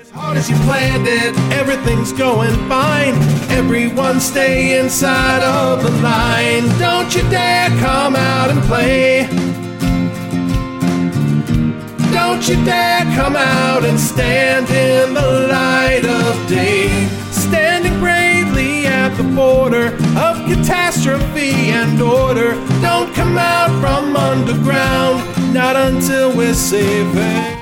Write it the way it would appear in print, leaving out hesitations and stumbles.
Hard as you planned it, everything's going fine. Everyone stay inside of the line. Don't you dare come out and play. Don't you dare come out and stand in the light of day. Standing bravely at the border of catastrophe and order. Don't come out from underground, not until we're safe.